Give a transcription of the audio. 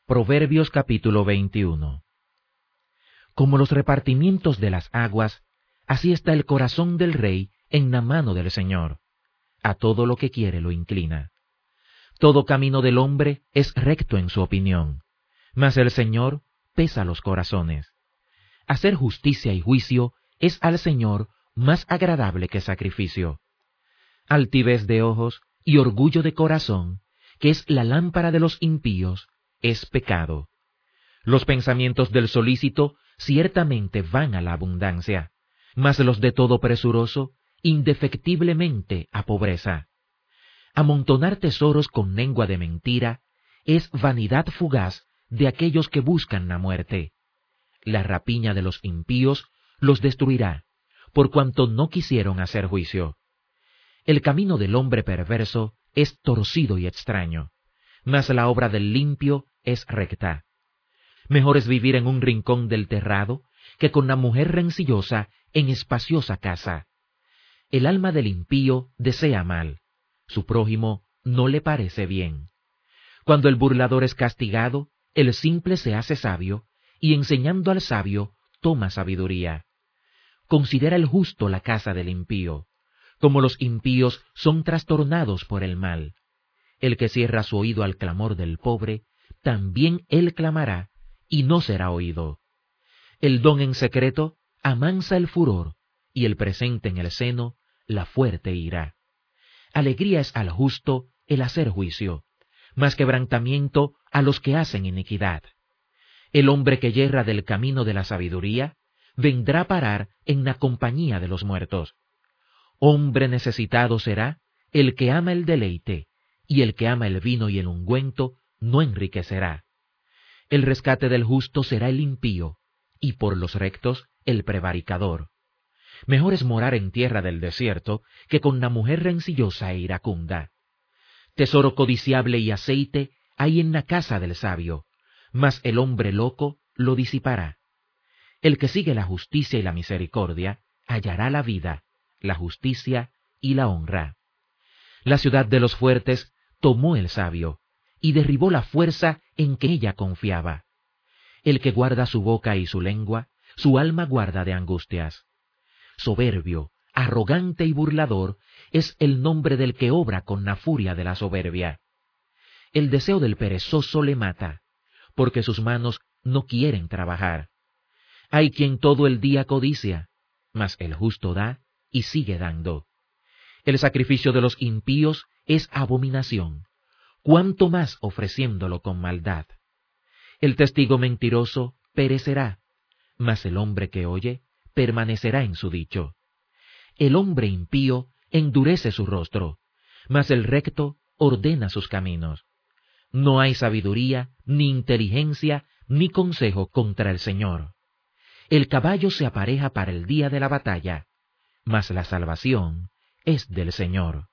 Proverbios capítulo 21. Como los repartimientos de las aguas, así está el corazón del rey en la mano del Señor. A todo lo que quiere lo inclina. Todo camino del hombre es recto en su opinión, mas el Señor pesa los corazones. Hacer justicia y juicio es al Señor más agradable que sacrificio. Altivez de ojos y orgullo de corazón, que es la lámpara de los impíos, es pecado. Los pensamientos del solícito ciertamente van a la abundancia, mas los de todo presuroso indefectiblemente a pobreza. Amontonar tesoros con lengua de mentira es vanidad fugaz de aquellos que buscan la muerte. La rapiña de los impíos los destruirá, por cuanto no quisieron hacer juicio. El camino del hombre perverso es torcido y extraño, mas la obra del limpio es recta. Mejor es vivir en un rincón del terrado que con la mujer rencillosa en espaciosa casa. El alma del impío desea mal, su prójimo no le parece bien. Cuando el burlador es castigado, el simple se hace sabio, y enseñando al sabio toma sabiduría. Considera el justo la casa del impío, como los impíos son trastornados por el mal. El que cierra su oído al clamor del pobre, también él clamará, y no será oído. El don en secreto amansa el furor, y el presente en el seno la fuerte ira. Alegría es al justo el hacer juicio, mas quebrantamiento a los que hacen iniquidad. El hombre que yerra del camino de la sabiduría vendrá a parar en la compañía de los muertos. Hombre necesitado será el que ama el deleite, y el que ama el vino y el ungüento no enriquecerá. El rescate del justo será el impío, y por los rectos el prevaricador. Mejor es morar en tierra del desierto que con la mujer rencillosa e iracunda. Tesoro codiciable y aceite hay en la casa del sabio, mas el hombre loco lo disipará. El que sigue la justicia y la misericordia hallará la vida, la justicia y la honra. La ciudad de los fuertes tomó el sabio, y derribó la fuerza en que ella confiaba. El que guarda su boca y su lengua, su alma guarda de angustias. Soberbio, arrogante y burlador es el nombre del que obra con la furia de la soberbia. El deseo del perezoso le mata, porque sus manos no quieren trabajar. Hay quien todo el día codicia, mas el justo da y sigue dando. El sacrificio de los impíos es abominación, cuanto más ofreciéndolo con maldad. El testigo mentiroso perecerá, mas el hombre que oye permanecerá en su dicho. El hombre impío endurece su rostro, mas el recto ordena sus caminos. No hay sabiduría, ni inteligencia, ni consejo contra el Señor. El caballo se apareja para el día de la batalla, mas la salvación es del Señor.